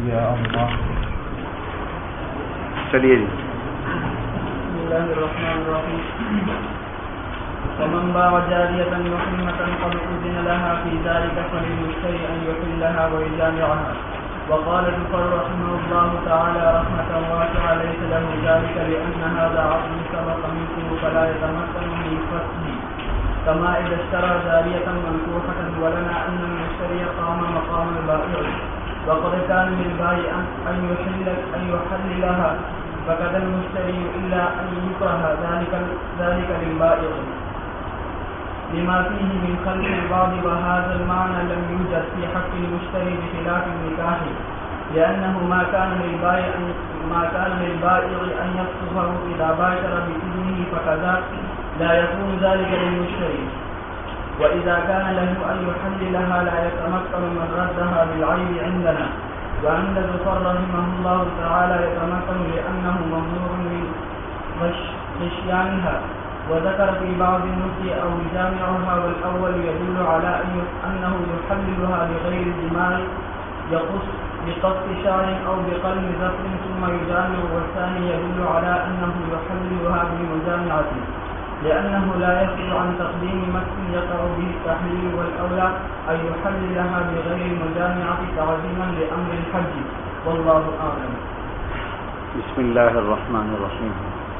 یا اللہ. چلیے جی. بسم اللہ الرحمن الرحیم. ومن باع جاریة محرمة قد أذن لها في ذلك فللمشتري أن يحلها ويجامعها. وقال جعفر رحمه الله تعالى رحمة واسعة ليس له ذلك لأن هذا عقد سبق منه فلا يتمكن من فسخه كما إذا اشترى جارية منكوحة. ولنا أن المشتري قام مقام البائع وقد كان للبائع أن يحللها فكذا المشتري إلا أن يكره ذلك للبائع لما فيه من خلق البعض. وهذا المعنى لم يوجد في حق المشتري بخلاف النكاح لأنه ما كان للبائع أن يفسخه إذا باشر بإذنه فكذا لا يكون ذلك للمشتري. وإذا كان له أن يحللها لا يتمكن من ردها بالعيب عندنا. وعند زفر رحمه الله تعالى يتمكن لأنه ممنوع من غشيانها. وذكر في بعض النسي أو يجامعها والأول يدل على أنه يحللها بغير الجماع يقص بقص شعر أو بقلم ذكر ثم يجامع. والثاني يدل على أنه يحللها بالمجامعة لأنه لا يخرج عن تقديم مس يقع به التحليل. والأولى أن يحللها بغير المجامعة تعظيما لأمر الحج والله أعلم. بسم اللہ الرحمن الرحیم.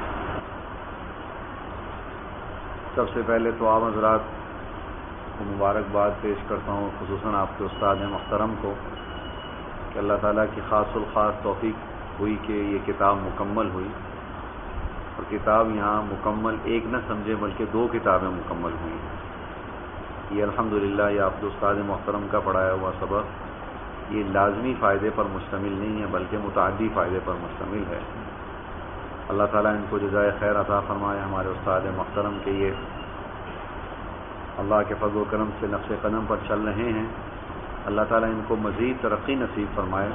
سب سے پہلے تو آپ حضرات کو مبارکباد پیش کرتا ہوں، خصوصاً آپ کے استاد محترم کو، کہ اللہ تعالیٰ کی خاص الخاص توفیق ہوئی کہ یہ کتاب مکمل ہوئی. اور کتاب یہاں مکمل ایک نہ سمجھے بلکہ 2 کتابیں مکمل ہوئی ہیں. یہ الحمدللہ یہ آپ کے استاد محترم کا پڑھایا ہوا سبق یہ لازمی فائدے پر مشتمل نہیں ہے بلکہ متعدی فائدے پر مشتمل ہے. اللہ تعالیٰ ان کو جزائے خیر عطا فرمائے. ہمارے استاد محترم کے یہ اللہ کے فضل و کرم سے نقش قدم پر چل رہے ہیں. اللہ تعالیٰ ان کو مزید ترقی نصیب فرمائے.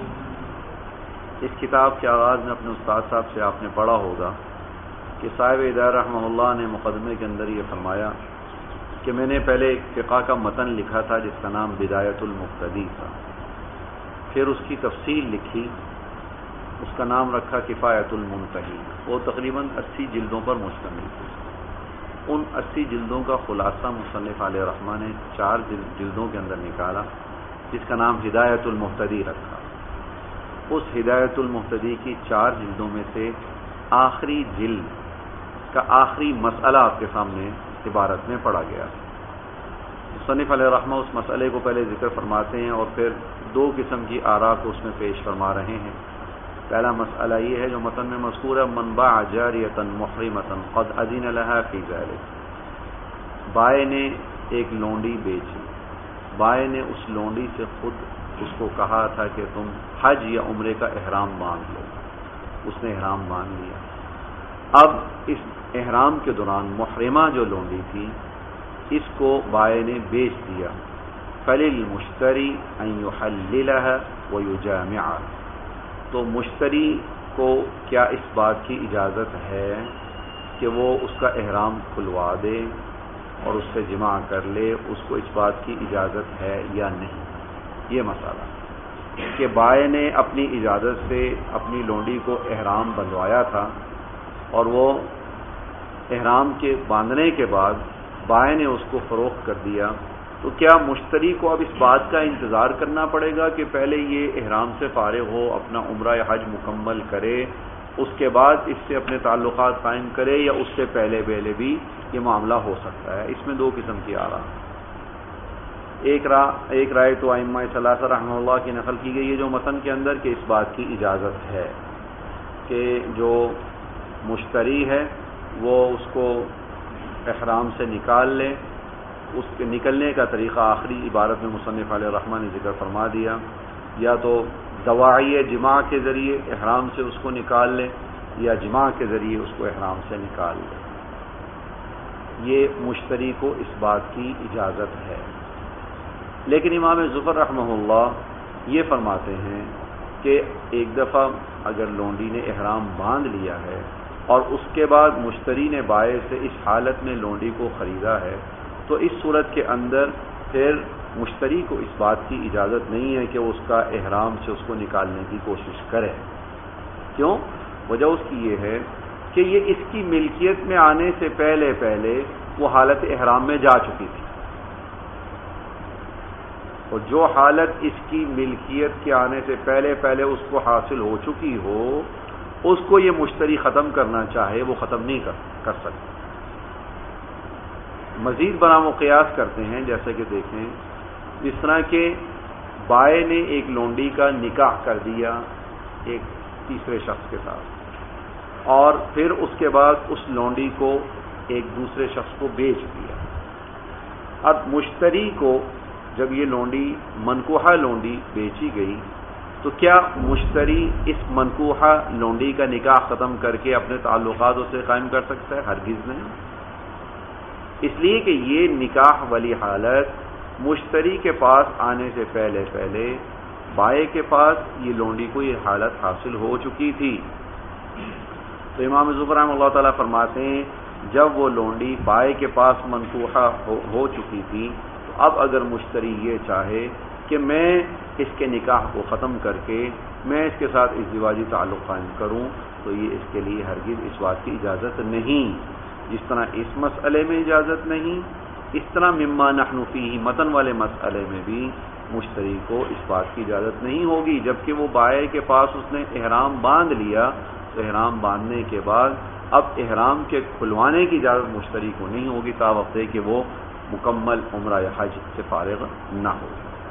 اس کتاب کے آغاز میں اپنے استاد صاحب سے آپ نے پڑھا ہوگا کہ صاحب ہدایت رحمہ اللہ نے مقدمے کے اندر یہ فرمایا کہ میں نے پہلے ایک فقہ کا متن لکھا تھا جس کا نام بدایت المقتدی تھا. پھر اس کی تفصیل لکھی، اس کا نام رکھا کفایت المنتہی. وہ تقریباً 80 جلدوں پر مشتمل تھی. ان 80 جلدوں کا خلاصہ مصنف علیہ الرحمہ نے 4 جلدوں کے اندر نکالا جس کا نام ہدایت المحتدی رکھا. اس ہدایت المحتدی کی 4 جلدوں میں سے آخری جلد کا آخری مسئلہ آپ کے سامنے عبارت میں پڑھا گیا. مصنف علیہ الرحمہ اس مسئلے کو پہلے ذکر فرماتے ہیں اور پھر 2 قسم کی آراء کو اس میں پیش فرما رہے ہیں. پہلا مسئلہ یہ ہے جو متن میں مذکور ہے، من باع جاریۃ محرمۃ قد اذن لها فی ذلک. بائے نے ایک لونڈی بیچی، بائے نے اس لونڈی سے خود اس کو کہا تھا کہ تم حج یا عمرے کا احرام باندھ لو. اس نے احرام باندھ لیا. اب اس احرام کے دوران محرمہ جو لونڈی تھی اس کو بائے نے بیچ دیا. فللمشتری ان یحللها ویجامعها. تو مشتری کو کیا اس بات کی اجازت ہے کہ وہ اس کا احرام کھلوا دے اور اس سے جماع کر لے؟ اس کو اس بات کی اجازت ہے یا نہیں؟ یہ مسئلہ کہ بائے نے اپنی اجازت سے اپنی لونڈی کو احرام بندھوایا تھا اور وہ احرام کے باندھنے کے بعد بائے نے اس کو فروخت کر دیا، تو کیا مشتری کو اب اس بات کا انتظار کرنا پڑے گا کہ پہلے یہ احرام سے فارغ ہو، اپنا عمرہ یا حج مکمل کرے، اس کے بعد اس سے اپنے تعلقات قائم کرے، یا اس سے پہلے بھی یہ معاملہ ہو سکتا ہے؟ اس میں 2 قسم کی آراء. ایک رائے تو ائمہ ثلاثہ رحمہ اللہ کی نقل کی گئی ہے جو متن کے اندر کہ اس بات کی اجازت ہے کہ جو مشتری ہے وہ اس کو احرام سے نکال لے. اس کے نکلنے کا طریقہ آخری عبارت میں مصنف علیہ الرحمہ نے ذکر فرما دیا، یا تو دواعی جماع کے ذریعے احرام سے اس کو نکال لے یا جماع کے ذریعے اس کو احرام سے نکال لے. یہ مشتری کو اس بات کی اجازت ہے. لیکن امام ظفر رحمہ اللہ یہ فرماتے ہیں کہ ایک دفعہ اگر لونڈی نے احرام باندھ لیا ہے اور اس کے بعد مشتری نے بائع سے اس حالت میں لونڈی کو خریدا ہے تو اس صورت کے اندر پھر مشتری کو اس بات کی اجازت نہیں ہے کہ وہ اس کا احرام سے اس کو نکالنے کی کوشش کرے. کیوں؟ وجہ اس کی یہ ہے کہ یہ اس کی ملکیت میں آنے سے پہلے وہ حالت احرام میں جا چکی تھی، اور جو حالت اس کی ملکیت کے آنے سے پہلے اس کو حاصل ہو چکی ہو، اس کو یہ مشتری ختم کرنا چاہے وہ ختم نہیں کر سکتا. مزید برآں وہ قیاس کرتے ہیں، جیسے کہ دیکھیں جس طرح کہ بائے نے ایک لونڈی کا نکاح کر دیا ایک تیسرے شخص کے ساتھ، اور پھر اس کے بعد اس لونڈی کو ایک دوسرے شخص کو بیچ دیا. اب مشتری کو جب یہ لونڈی منکوحہ لونڈی بیچی گئی تو کیا مشتری اس منکوحہ لونڈی کا نکاح ختم کر کے اپنے تعلقات اسے قائم کر سکتا ہے؟ ہرگز نہیں. اس لیے کہ یہ نکاح والی حالت مشتری کے پاس آنے سے پہلے بائے کے پاس یہ لونڈی کو یہ حالت حاصل ہو چکی تھی. تو امام ظفر رحمہ اللہ تعالیٰ فرماتے ہیں جب وہ لونڈی بائے کے پاس منکوحہ ہو چکی تھی تو اب اگر مشتری یہ چاہے کہ میں اس کے نکاح کو ختم کر کے میں اس کے ساتھ ازدواجی تعلق قائم کروں تو یہ اس کے لیے ہرگز اس بات کی اجازت نہیں. جس طرح اس مسئلے میں اجازت نہیں، اس طرح مما نحن فیہ متن والے مسئلے میں بھی مشتری کو اس بات کی اجازت نہیں ہوگی. جبکہ وہ بائے کے پاس اس نے احرام باندھ لیا تو احرام باندھنے کے بعد اب احرام کے کھلوانے کی اجازت مشتری کو نہیں ہوگی تا وقت کہ وہ مکمل عمرہ یا حج سے فارغ نہ ہو.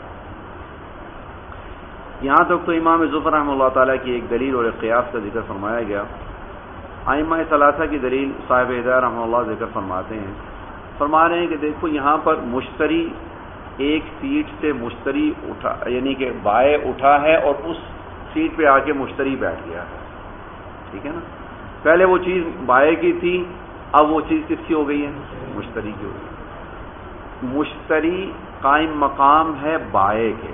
یہاں تک تو امام ظفر رحمہ اللہ تعالیٰ کی ایک دلیل اور ایک قیاس کا ذکر فرمایا گیا. ائمہ ثلاثہ کی دلیل صاحب ہدایہ رحمہ اللہ ذکر فرما رہے ہیں کہ دیکھو یہاں پر مشتری ایک سیٹ سے مشتری اٹھا، یعنی کہ بائے اٹھا ہے اور اس سیٹ پہ آ کے مشتری بیٹھ گیا ہے. ٹھیک ہے نا؟ پہلے وہ چیز بائے کی تھی، اب وہ چیز کس کی ہو گئی ہے؟ مشتری کی ہو گئی. مشتری قائم مقام ہے بائے کے.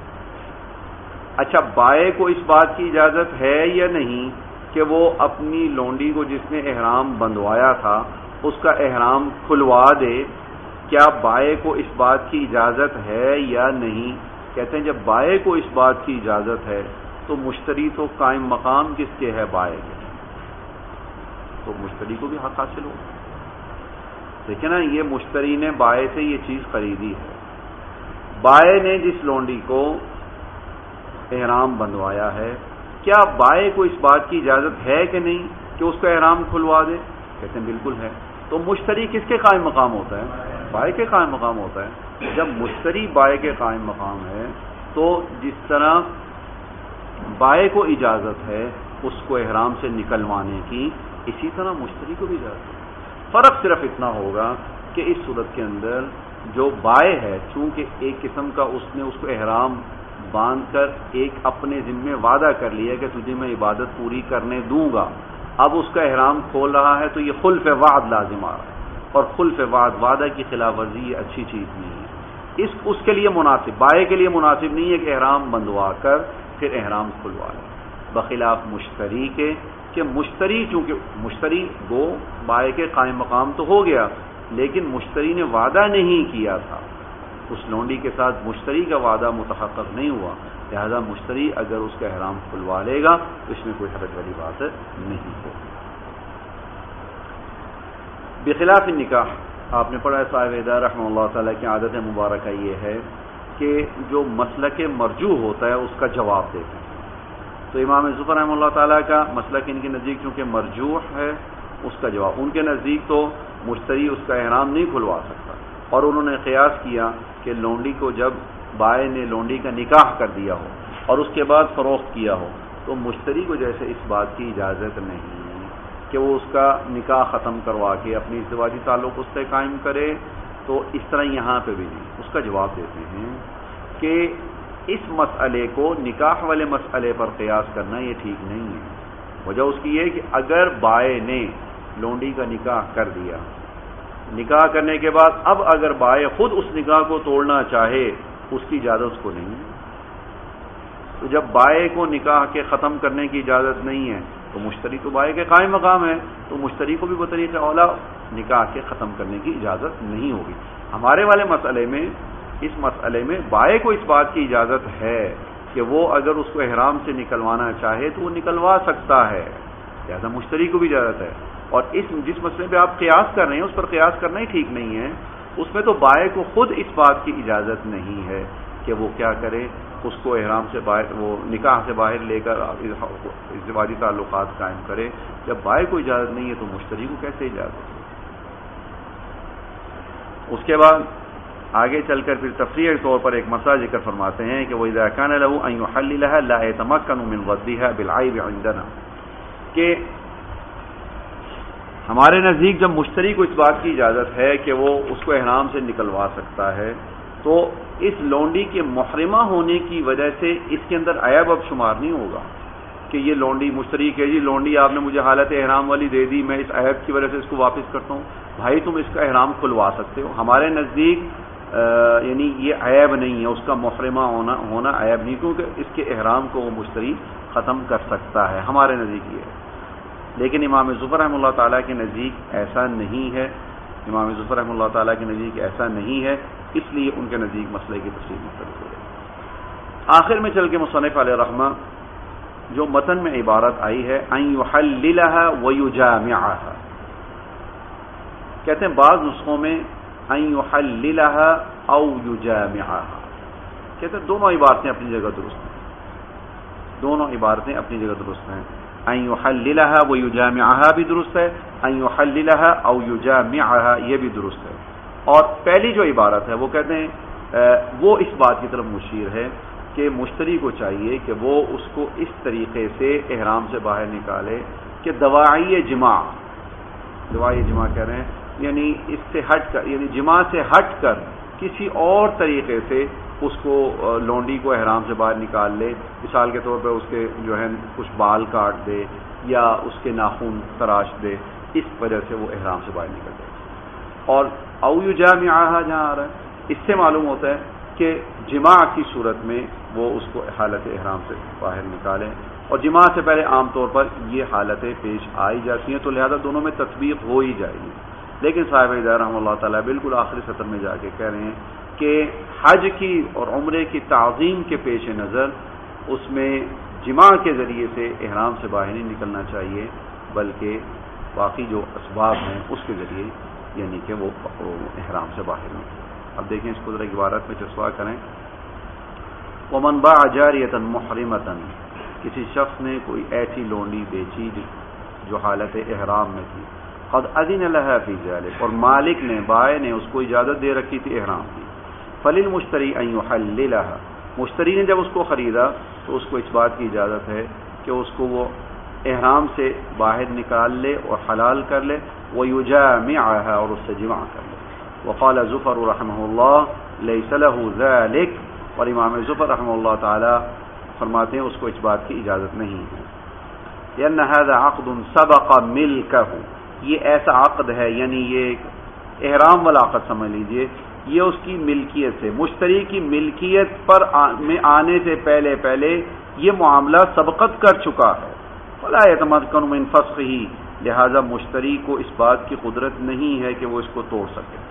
اچھا بائے کو اس بات کی اجازت ہے یا نہیں کہ وہ اپنی لونڈی کو جس نے احرام بندھوایا تھا اس کا احرام کھلوا دے؟ کیا بائے کو اس بات کی اجازت ہے یا نہیں؟ کہتے ہیں جب بائے کو اس بات کی اجازت ہے تو مشتری تو قائم مقام کس کے ہے؟ بائے کے. تو مشتری کو بھی حق حاصل ہو. دیکھیں نا، یہ مشتری نے بائے سے یہ چیز خریدی ہے. بائے نے جس لونڈی کو احرام بندھوایا ہے، کیا بائے کو اس بات کی اجازت ہے کہ نہیں کہ اس کا احرام کھلوا دے؟ کہتے ہیں بالکل ہے. تو مشتری کس کے قائم مقام ہوتا ہے؟ بائے کے قائم مقام ہوتا ہے. جب مشتری بائے کے قائم مقام ہے تو جس طرح بائے کو اجازت ہے اس کو احرام سے نکلوانے کی، اسی طرح مشتری کو بھی اجازت ہے. فرق صرف اتنا ہوگا کہ اس صورت کے اندر جو بائے ہے چونکہ ایک قسم کا اس نے اس کو احرام باندھ کر ایک اپنے ذمے وعدہ کر لیا کہ تجھے میں عبادت پوری کرنے دوں گا، اب اس کا احرام کھول رہا ہے تو یہ خلف وعد لازم آ رہا ہے. اور خلف وعدہ کی خلاف ورزی یہ اچھی چیز نہیں ہے. اس کے لیے مناسب، بائے کے لیے مناسب نہیں ہے کہ احرام بندھوا کر پھر احرام کھلوا لے، بخلاف مشتری کے کہ مشتری چونکہ مشتری گو بائے کے قائم مقام تو ہو گیا لیکن مشتری نے وعدہ نہیں کیا تھا، اس لونڈی کے ساتھ مشتری کا وعدہ متحقق نہیں ہوا، لہذا مشتری اگر اس کا احرام کھلوا لے گا تو اس میں کوئی حرج والی بات نہیں ہو. بخلاف نکاح آپ نے پڑھا ہے صاحب ہدایہ رحمہ اللہ تعالیٰ کی عادت مبارکہ یہ ہے کہ جو مسلک مرجوح ہوتا ہے اس کا جواب دیتے ہیں. تو امام ظفر رحمہ اللہ تعالیٰ کا مسلک ان کے نزدیک چونکہ مرجوح ہے اس کا جواب، ان کے نزدیک تو مشتری اس کا احرام نہیں کھلوا سکتا. اور انہوں نے قیاس کیا کہ لونڈی کو جب بائے نے لونڈی کا نکاح کر دیا ہو اور اس کے بعد فروخت کیا ہو تو مشتری کو جیسے اس بات کی اجازت نہیں کہ وہ اس کا نکاح ختم کروا کے اپنی ازدواجی تعلق اس سے قائم کرے، تو اس طرح یہاں پہ بھی نہیں. اس کا جواب دیتے ہیں کہ اس مسئلے کو نکاح والے مسئلے پر قیاس کرنا یہ ٹھیک نہیں ہے. وجہ اس کی یہ کہ اگر بائے نے لونڈی کا نکاح کر دیا، نکاح کرنے کے بعد اب اگر بائے خود اس نکاح کو توڑنا چاہے اس کی اجازت اس کو نہیں ہے، تو جب بائے کو نکاح کے ختم کرنے کی اجازت نہیں ہے تو مشتری تو بائے کے قائم مقام ہے، تو مشتری کو بھی بطریق اولا نکاح کے ختم کرنے کی اجازت نہیں ہوگی. ہمارے والے مسئلے میں اس مسئلے میں بائع کو اس بات کی اجازت ہے کہ وہ اگر اس کو احرام سے نکلوانا چاہے تو وہ نکلوا سکتا ہے، لہذا مشتری کو بھی اجازت ہے۔ اور جس مسئلے پہ آپ قیاس کر رہے ہیں اس پر قیاس کرنا ہی ٹھیک نہیں ہے، اس میں تو بائع کو خود اس بات کی اجازت نہیں ہے کہ وہ کیا کرے، اس کو احرام سے باہر، وہ نکاح سے باہر لے کر ازدواجی تعلقات قائم کرے۔ جب بائع کو اجازت نہیں ہے تو مشتری کو کیسے اجازت ہے؟ اس کے بعد آگے چل کر پھر تفریعی طور پر ایک مسئلہ ذکر فرماتے ہیں کہ وَإِذَا كَانَ لَهُ أَن يُحَلِّلَهَا لَا يَتَمَكَّنُ مِنْ رَدِّهَا بِالْعَيْبِ عِنْدَنَا، کہ ہمارے نزدیک جب مشتری کو اس بات کی اجازت ہے کہ وہ اس کو احرام سے نکلوا سکتا ہے تو اس لونڈی کے محرمہ ہونے کی وجہ سے اس کے اندر عیب اب شمار نہیں ہوگا کہ یہ لونڈی، مشتری کہ جی لونڈی آپ نے مجھے حالت احرام والی دے دی، میں اس عیب کی وجہ سے اس کو واپس کرتا ہوں، بھائی تم اس کا احرام کھلوا سکتے ہو۔ ہمارے نزدیک یعنی یہ عیب نہیں ہے، اس کا محرمہ ہونا عیب نہیں، کیونکہ اس کے احرام کو وہ مشتری ختم کر سکتا ہے، ہمارے نزدیک یہ ہے۔ لیکن امام ظفر رحمہ اللہ تعالیٰ کے نزدیک ایسا نہیں ہے، امام ظفر رحمہ اللہ تعالیٰ کے نزدیک ایسا نہیں ہے، اس لیے ان کے نزدیک مسئلے کی تفصیل مختلف ہو گئی۔ آخر میں چل کے مصنف علیہ رحمہ جو متن میں عبارت آئی ہے ان یحللها ویجامعها، کہتے ہیں بعض نسخوں میں ان یحللها او یجامعها، کہتے ہیں دونوں عبارتیں اپنی جگہ درست ہیں، دونوں عبارتیں اپنی جگہ درست ہیں، ان یحللها ویجامعها بھی درست ہے، ان یحللها او یجامعها یہ بھی درست ہے۔ اور پہلی جو عبارت ہے وہ کہتے ہیں وہ اس بات کی طرف مشیر ہے کہ مشتری کو چاہیے کہ وہ اس کو اس طریقے سے احرام سے باہر نکالے کہ دواعی جماع کہہ رہے ہیں، یعنی اس سے ہٹ کر، یعنی جماع سے ہٹ کر کسی اور طریقے سے اس کو لونڈی کو احرام سے باہر نکال لے، مثال کے طور پہ اس کے جو ہے کچھ بال کاٹ دے یا اس کے ناخن تراش دے، اس وجہ سے وہ احرام سے باہر نکل جائے۔ اور او یجامعها جہاں آ رہا ہے اس سے معلوم ہوتا ہے کہ جماع کی صورت میں وہ اس کو حالت احرام سے باہر نکالیں، اور جماع سے پہلے عام طور پر یہ حالتیں پیش آئی جاتی ہیں تو لہذا دونوں میں تطبیق ہو ہی جائے گی۔ لیکن صاحب ہدایت رحمہ اللہ تعالیٰ بالکل آخری سطر میں جا کے کہہ رہے ہیں کہ حج کی اور عمرے کی تعظیم کے پیش نظر اس میں جماع کے ذریعے سے احرام سے باہر نہیں نکلنا چاہیے، بلکہ باقی جو اسباب ہیں اس کے ذریعے یعنی کہ وہ احرام سے باہر نکلے۔ اب دیکھیں اس کو ذرا عبارت میں چسپاں کریں۔ ومن باع جاریۃ محرمۃ، کسی شخص نے کوئی ایسی لونڈی بیچی جو حالت احرام میں تھی، قد اذن لها فی ذلک، اور مالک نے، بائع نے اس کو اجازت دے رکھی تھی احرام کی، فللمشتری ان یحللها، مشتری نے جب اس کو خریدا تو اس کو اس بات کی اجازت ہے کہ اس کو وہ احرام سے باہر نکال لے اور حلال کر لے، ویجامعها، اور اس سے جماع کر لے۔ وقال ظفر رحمہ اللہ لیس له ذلک، اور امام ظفر رحمہ اللہ تعالی فرماتے ہیں اس کو اس بات کی اجازت نہیں ہے، لأن هذا عقد سبق ملکہ، یہ ایسا عقد ہے، یعنی یہ احرام والا عقد سمجھ لیجئے، یہ اس کی ملکیت سے، مشتری کی ملکیت پر میں آنے سے پہلے یہ معاملہ سبقت کر چکا ہے، فلا يتمكن من فسخه، لہذا مشتری کو اس بات کی قدرت نہیں ہے کہ وہ اس کو توڑ سکے۔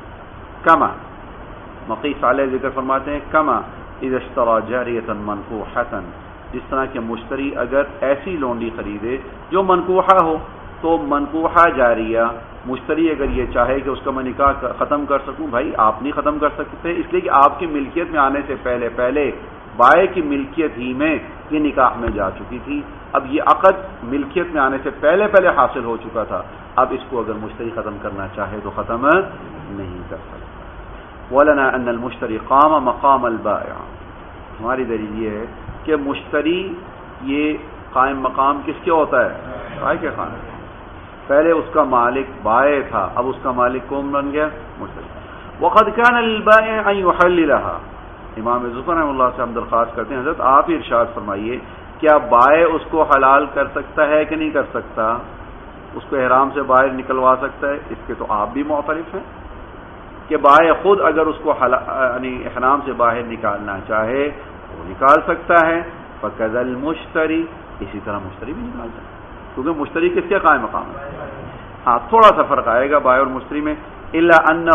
کما مقیس علیہ ذکر فرماتے ہیں، کما اذا اشترى جاریۃ منکوحۃ، جس طرح کہ مشتری اگر ایسی لونڈی خریدے جو منکوحہ ہو، تو منکوحہ جاریہ، مشتری اگر یہ چاہے کہ اس کا میں نکاح ختم کر سکوں، بھائی آپ نہیں ختم کر سکتے، اس لیے کہ آپ کی ملکیت میں آنے سے پہلے بائع کی ملکیت ہی میں یہ نکاح میں جا چکی تھی، اب یہ عقد ملکیت میں آنے سے پہلے حاصل ہو چکا تھا، اب اس کو اگر مشتری ختم کرنا چاہے تو ختم نہیں کر سکتا۔ وَلَنَا أَنَّ الْمُشْتَرِي قَامَ مَقَامَ الْبَائِعِ، ہماری دلیل یہ ہے کہ مشتری یہ قائم مقام کس کے ہوتا ہے؟ بائع کے خانے، پہلے اس کا مالک بائع تھا، اب اس کا مالک کون بن گیا؟ مشتری۔ وَقَدْ كَانَ لِلْبَائِعِ أَن يُحَلِّلَهَا، امام ظفر رحمہ اللہ سے ہم درخواست کرتے ہیں حضرت آپ ہی ارشاد فرمائیے، کیا بائع اس کو حلال کر سکتا ہے کہ نہیں کر سکتا؟ اس کو احرام سے باہر نکلوا سکتا ہے؟ اس کے تو آپ بھی معترف ہیں کہ بائع خود اگر اس کو یعنی احرام سے باہر نکالنا چاہے وہ نکال سکتا ہے، فَكَذَا الْمُشْتَرِي، اسی طرح مشتری بھی نکال سکتا ہے، کیونکہ مشتری کس کے قائم مقام ہے؟ ہاں تھوڑا سا فرق آئے گا بائع اور مشتری میں، إِلَّا أَنَّهُ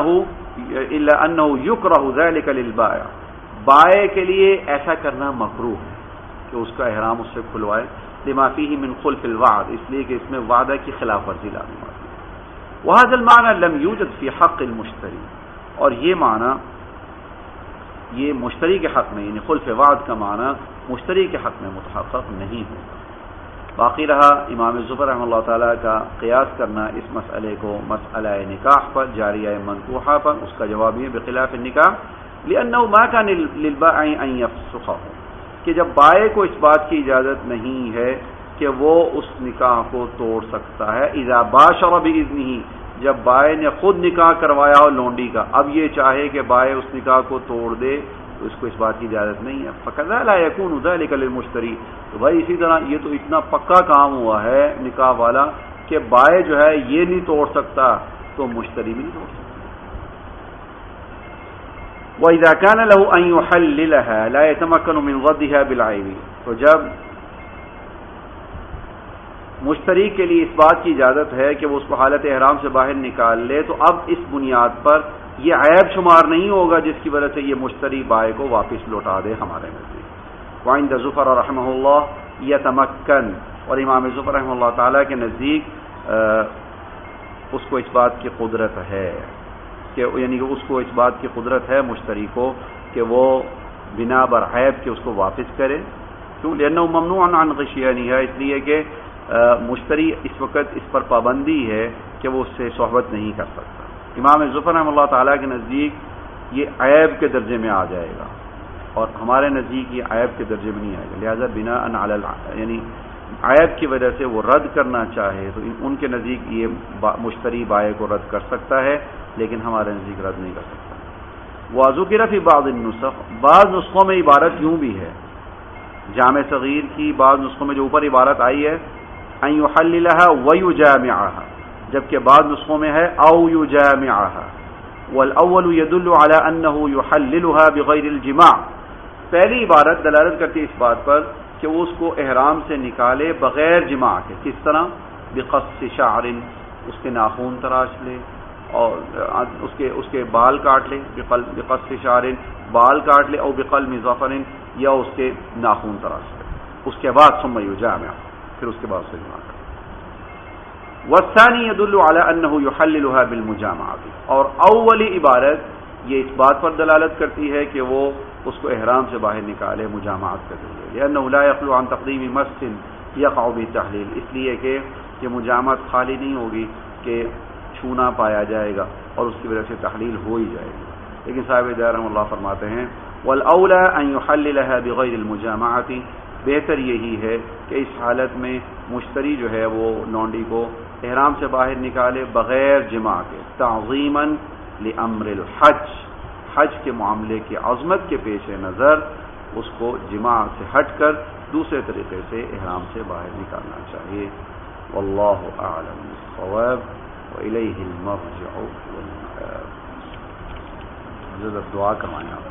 الا انه يكره ذلك للبائع، بائع کے لیے ایسا کرنا مکروہ ہے کہ اس کا احرام اس سے کھلوائے، لما فيه من خلف الوعد، اس لیے کہ اس میں وعدہ کی خلاف ورزی لازم ہوتی ہے. وهذا المعنى لم يوجد في حق المشتری، اور یہ معنی یہ مشتری کے حق میں، یعنی خلف وعد کا معنی مشتری کے حق میں متحقق نہیں ہوگا. باقی رہا امام زفر رحمہ اللہ تعالیٰ کا قیاس کرنا اس مسئلے کو مسئلہ نکاح پر، جاریہ منکوحہ پر. اس کا جواب یہ بخلاف النکاح لأنه ما كان للبائع ان يفسخه، کہ جب بائع کو اس بات کی اجازت نہیں ہے کہ وہ اس نکاح کو توڑ سکتا ہے. اذا باشر باذنه، جب بائع نے خود نکاح کروایا ہو لونڈی کا، اب یہ چاہے کہ بائع اس نکاح کو توڑ دے تو اس کو اس بات کی اجازت نہیں ہے. فكذا لا يكون ذلك للمشتری، تو بھائی اسی طرح یہ تو اتنا پکا کام ہوا ہے نکاح والا کہ بائع جو ہے یہ نہیں توڑ سکتا تو مشتری بھی نہیں توڑ سکتا. وإذا كان له أن يحللها لا يتمكن من ردها بالعيب، تو جب مشتری کے لیے اس بات کی اجازت ہے کہ وہ اس کو حالت احرام سے باہر نکال لے، تو اب اس بنیاد پر یہ عیب شمار نہیں ہوگا جس کی وجہ سے یہ مشتری بائع کو واپس لوٹا دے ہمارے نزدیک. وعند زفر رحمہ اللہ یتمکن، اور امام زفر رحمہ اللہ تعالیٰ کے نزدیک اس کو اس بات کی قدرت ہے کہ یعنی کہ اس کو اس بات کی قدرت ہے مشتری کو کہ وہ بنا بر عیب کے اس کو واپس کرے. کیوں؟ لأنه ممنوع عن غشیانہ، اس لیے کہ مشتری اس وقت اس پر پابندی ہے کہ وہ اس سے صحبت نہیں کر سکتا. امام ظفر رحمہ اللہ تعالیٰ کے نزدیک یہ عیب کے درجے میں آ جائے گا، اور ہمارے نزدیک یہ عیب کے درجے میں نہیں آئے گا. لہذا بنا یعنی عیب کی وجہ سے وہ رد کرنا چاہے تو ان کے نزدیک یہ مشتری بائع کو رد کر سکتا ہے، لیکن ہمارے نزدیک رد نہیں کر سکتا. وذکر فی بعض النسخ، بعض نسخوں میں عبارت یوں بھی ہے جامع صغیر کی، بعض نسخوں میں جو اوپر عبارت آئی ہے ان یحللها ویجامعها، جبکہ بعض نسخوں میں ہے او یجامعها. والاول يدل على انه يحللها بغیر الجماع، پہلی عبارت دلالت کرتی ہے اس بات پر کہ وہ اس کو احرام سے نکالے بغیر جماع کے. کس طرح؟ بقص شعر، اس کے ناخن تراش لے اور اس کے بال کاٹ لے. بقص شعر، بال کاٹ لے، او بقلم ظفر، یا اس کے ناخن تراش لے. اس کے بعد ثم یجامع، پھر اس کے بعد سے جماع کرے. والثانی يدل على انه يحللها بالمجامعه، اور اولی عبارت یہ اس بات پر دلالت کرتی ہے کہ وہ اس کو احرام سے باہر نکالے مجامعت کے ذریعے. لانه لا يخلو عن تقدیم مس يقع بالتحلیل، اس لیے کہ یہ مجامعت خالی نہیں ہوگی کہ چھونا پایا جائے گا اور اس کی وجہ سے تحلیل ہو ہی جائے گی. لیکن صاحب دار رحمہ اللہ فرماتے ہیں والاولى ان يحللها بغیر المجامعه، بہتر یہی ہے کہ اس حالت میں مشتری جو ہے وہ لونڈی کو احرام سے باہر نکالے بغیر جماع کے، تعظیما لامر الحج، حج کے معاملے کی عظمت کے پیش نظر اس کو جماع سے ہٹ کر دوسرے طریقے سے احرام سے باہر نکالنا چاہیے. واللہ اعلم بالصواب والیہ المرجع والمآب. حضرت دعا کروائیں آپ.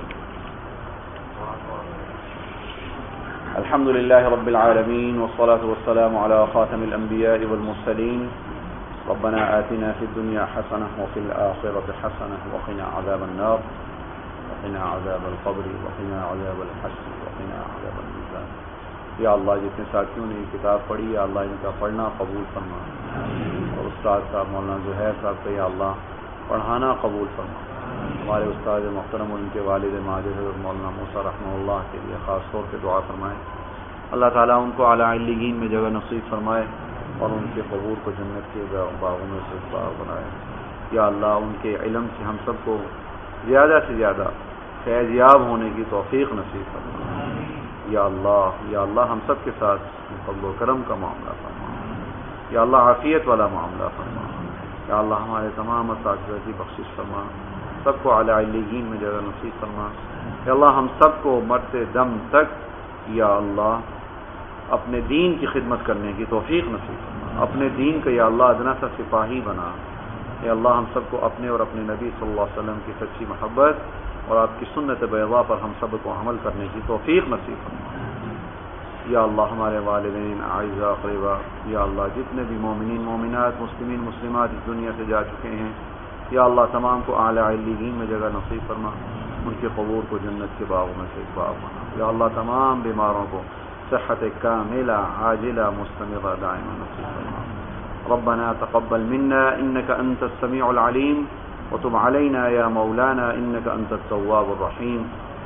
الحمد لله رب العالمين والصلاة والسلام على خاتم الأنبياء والمرسلين. ربنا آتنا في الدنيا حسنة وفي الآخرة حسنة وقنا عذاب النار وقنا عذاب القبر وقنا عذاب الحشر وقنا عذاب الميزان. یا اللہ جتنے ساتھیوں نے یہ کتاب پڑھی یا اللہ ان کا پڑھنا قبول فرما، اور استاد صاحب مولانا زہیر صاحب کا یا اللہ پڑھانا قبول فرما. ہمارے استاد محترم اور ان کے والد ماجد حضرت مولانا موسیٰ رحمہ اللہ کے لیے خاص طور پہ دعا فرمائیں. اللہ تعالیٰ ان کو اعلیٰ علیین میں جگہ نصیب فرمائے اور ان کے قبور کو جنت کے باغوں میں سے باغ بنائے. یا اللہ ان کے علم سے ہم سب کو زیادہ سے زیادہ فیض یاب ہونے کی توفیق نصیب فرمائے. یا اللہ ہم سب کے ساتھ فضل و کرم کا معاملہ فرما. یا اللہ عافیت والا معاملہ فرما. یا اللہ ہمارے تمام اساتذہ کی بخشش فرما، سب کو اعلیٰ علیین میں جگہ نصیب فرما. یا اللہ ہم سب کو مرتے دم تک یا اللہ اپنے دین کی خدمت کرنے کی توفیق نصیب فرما. اپنے دین کا یا اللہ ادنا سا سپاہی بنا. یا اللہ ہم سب کو اپنے اور اپنے نبی صلی اللہ علیہ وسلم کی سچی محبت اور آپ کی سنت بیضاء پر ہم سب کو عمل کرنے کی توفیق نصیب فرما. یا اللہ ہمارے والدین اعزاء اقربا، یا اللہ جتنے بھی مومنین مومنات مسلمین مسلمات اس دنیا سے جا چکے ہیں یا اللہ تمام کو اعلی علیین میں جگہ نصیب فرما، ان کے قبور کو جنت کے باغوں میں سے ایک باغ بنا۔ یا اللہ تمام بیماروں کو صحت کاملہ عاجلہ مستمرہ دائمہ نصیب فرما۔ ربنا تقبل منا انك انت السميع العليم وتب علينا يا مولانا انك انت التواب الرحيم،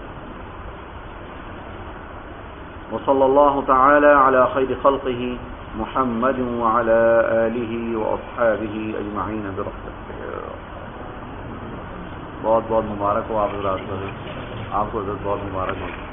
وصلى الله تعالى على خير خلقه محمد وعلى آله وأصحابه أجمعين برحمتك۔ بہت بہت مبارک ہو آپ حضرات، آپ کو حضرت بہت مبارک ہو۔